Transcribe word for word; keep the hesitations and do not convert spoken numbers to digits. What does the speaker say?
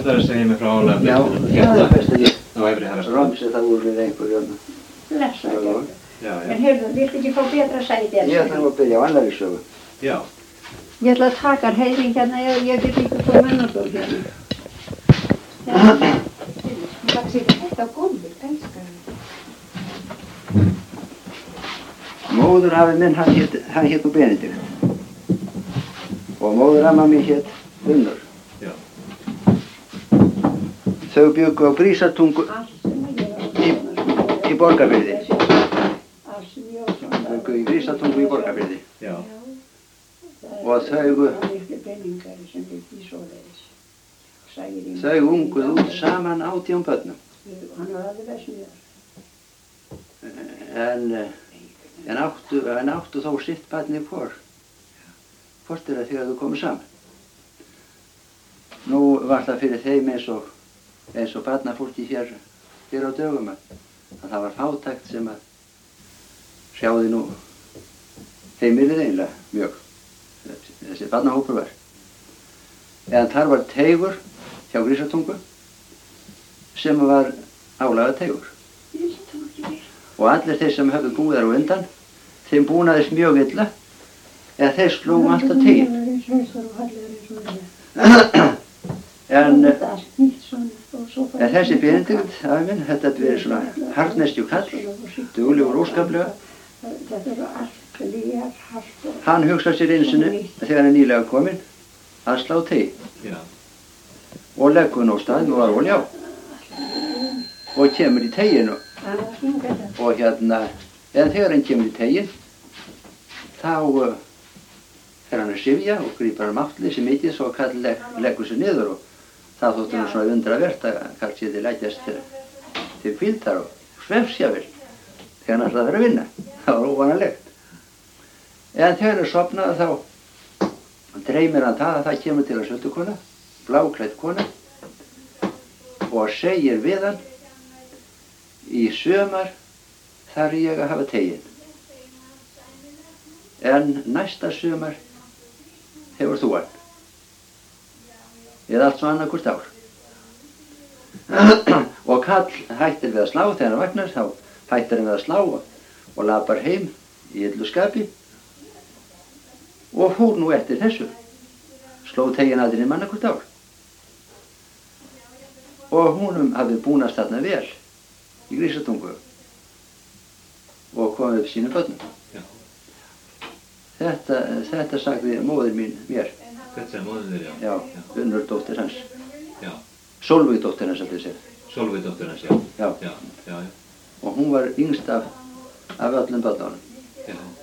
ætlar að segja mig frá álega Já, það er best að ég. Á efri herrastöðum. Romsi það úr við einhverju öðru. Blessa ekki. Já, já. En heyrðu, viltu ekki fá betra sæti? Ég ætla nú að byrja á annarri sögu. Já. Ég ætla að taka heiðing hérna, ég, ég get ekki komið mennastól hérna. Já, það sé þetta á gólfið, elskar hann. Móðurafi minn, hann hét, hann hét nú Benedikt. Og móðuramma mín hét Unnur. Já. Þau bjuggu á Brísatungu í, í Borgarfirði. Þau bjuggu í Brísatungu í Borgarfirði. Já. Og þau, þau unguð út saman átján börnum. En, en, áttu, en áttu þó sitt barni hvor. Hvort er það þegar þú komið saman. Nú var það fyrir þeim eins og, eins og barnafólki hér, hér á dögum að, að það var fátækt sem að sjáði nú heimilið eiginlega mjög. Þessi barnahópur var. En þar var teigur hjá Grísatungu sem var álaga teigur. Og allir þeir sem höfðu búið þar á undan, þeim búnaðist mjög illa eða þeir slógu alltaf teginn. En, en þessi Benedikt, afi minn, þetta hefði verið svona harðneskju kall, duglegur óskaplega. Hann hugsaði sér einu sinni, þegar hann er nýlega kominn, að slá teg. Já. Og leggur hann á stað með var olja á. Og kemur í teginu. Og hérna, en þegar hann kemur í tegin, þá uh, fer hann að syfja og grípar hann máttleysi mikið svo að Karl leg, leggur sér niður og það þótti hann svona undravert að Karl séði leggjast til, til hvíldar og svefsjafil þegar hann ætlaði að vera að vinna. Það var óvanalegt. En þegar hann sofnaði þá dreymir hann það að það kemur til að söltukona, bláklædd kona og segir við hann: í sumar þarf ég að hafa teginn. En næsta sumar hefur þú hann. Eða allt svo annað hvort ár. Og Karl hættir við að slá þegar hann vagnar, þá hættir hann við að slá og labbar heim í illu skapi og fór nú eftir þessu. Sló teginn aldrei manna hvort ár. Og húnum hafði búnast þarna vel í Grísatungu og komið upp sínum börnum. Þetta, þetta sagði móðir mín mér. Þetta sagði móðir þér, já. Já, Unnur dóttir hans. Já. Sólveig dóttir hans, ætli ég segja. Sólveig dóttir hans, já. Já. Já, já, já. Og hún var yngst af, af öllum börnunum. Já.